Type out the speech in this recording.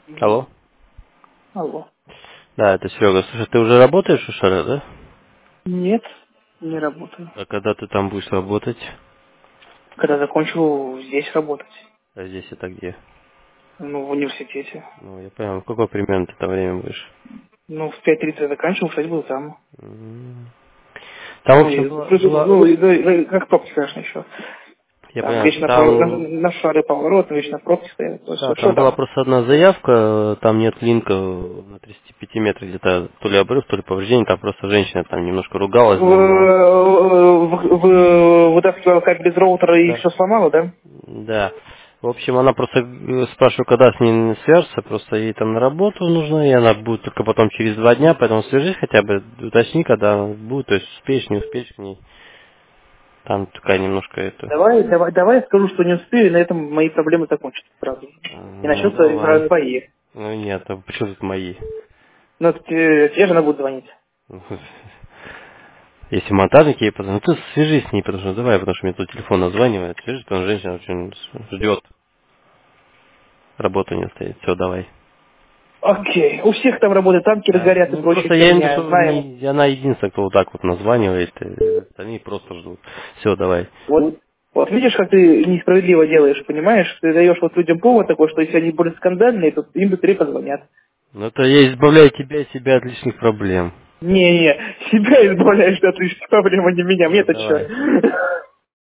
Алло. Алло. Да, это Серега. Слушай, ты уже работаешь у Шара, да? Нет, не работаю. А когда ты там будешь работать? Когда закончу здесь работать. А здесь это где? Ну, в университете. Ну, я понял. В какое примерно ты там время будешь? Ну, в 5:30 я заканчивал, в 6 был там. Там, в Ну, общем, и, была... как пробки, конечно, еще. Я Там понял. вечно Там... на шары поворот, вечно пробки стоят. Да, Что там была там? просто одна заявка, там нет линка на 35 метрах, где-то то ли обрыв, то ли повреждение, там просто женщина там немножко ругалась, занималась. Вытаскивал кабель из роутера и Да. все сломала, да? Да. В общем, она просто спрашивает, когда с ней свяжется, просто ей там на работу нужно, и она будет только потом через 2 дня, поэтому свяжись хотя бы, уточни, когда она будет, то есть успеешь, не успеешь к ней. Там такая немножко это... Давай я скажу, что не успею, и на этом мои проблемы закончатся сразу же. И Ну, начнутся давай. твои. Ну, нет, а почему тут мои? Ну, тебе же она будет звонить. Если монтажник ей позвонит, ну ты свяжись с ней, потому что давай, потому что мне тут телефон названивает, свяжись, потому что женщина очень ждет, работу не стоит, все, давай. Окей. У всех там работают, танкеры Да. горят и Ну прочая просто я имею в виду, херня. что Знаем. она единственная, кто вот так вот названивает, остальные просто ждут. Все, давай. Вот видишь, как ты несправедливо делаешь, понимаешь? Ты даешь вот людям повод такой, что если они более скандальные, то им быстрее позвонят. Ну это я избавляю тебя и себя от лишних проблем. Не-не, себя избавляешь от лишних проблем, а не меня. Все, Мне-то давай. что?